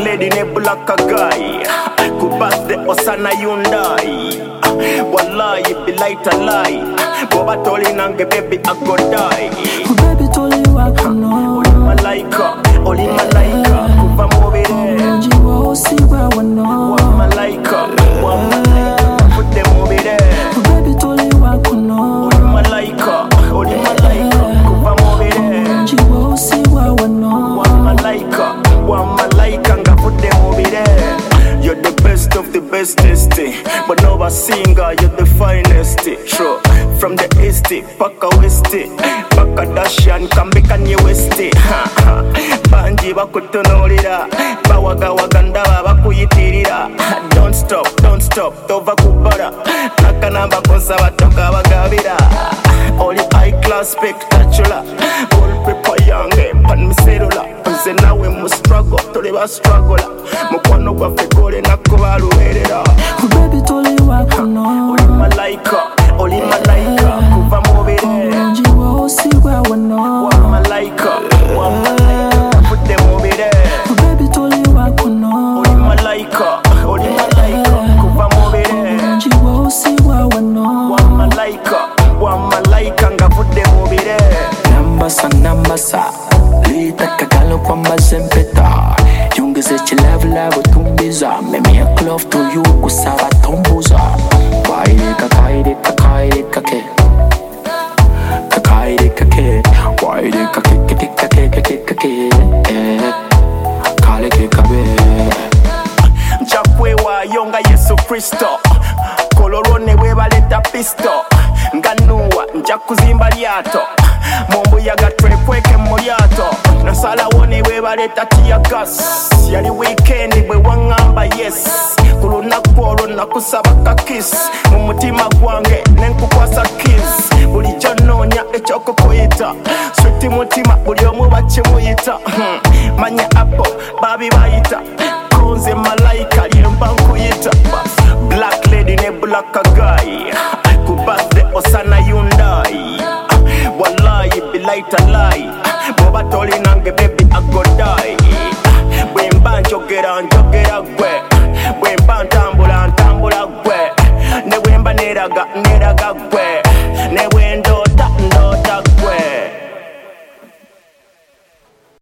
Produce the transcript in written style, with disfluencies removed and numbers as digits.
lady ne black guy. Ku birthday Osana Hyundai. Wallahi be light a lie. Boba toli nange baby I go die. Baby toli wakono. Oli malaika, oli malaika. Kuva mobile. Jiwa osiwa wano. Wa malaika, put them over there. Baby toli wakono. Oli malaika, kuva mobile. Jiwa osiwa wano. Wa malaika, nga put them over there. You're the best of the bestest, but no a singer, you're the finest. True, from the east, paka west, paka dashan, kambika nye west. Banji bakutonolira, bawaga waganda bakuyitirira. Don't stop, tova kubara. Nakanamba konsa batoka bagabira. Oli high class spectacular. All people young, pan me cellular. Nze nawe mu struggle, tole ba struggle. Mukwano gwa fekole nakuba luberera. Baby toli wakono. Oli malaika, kuva mobile. Jiwa osiwa wano. Wa malaika, put them over there. Baby toli wakono. Oli malaika, kuva mobile. Jiwa osiwa wano. Wa malaika, nga put them over there. Nambasa Lita kakalo kwa mazempeta Yungeze chilevu tumbiza Me make love to you kusaba tombuza Kaide kake Kaide kake Kale kekabe Nchakwewa yonga Yesu Kristo Kolorone webaleta pisto Nganuwa nchakuzimba lyato Mombo yaga trepweke mulyato Nasala wone webaleta tia gas Yali weekend bwe wangamba yes Kulunaku olwo nakusaba kakis Mumutima gwange nenkukwasa kiss Bulijjo noonya ekyokukuyita Sweet mutima buli omu bakimuyita Manya apple babi bayita Konze malaika lyemba nkuyita Black lady ne black guy Ku birthday Osana Hyundai Wallahi be light a lie Boba toli nange baby I go die Bwemba njogera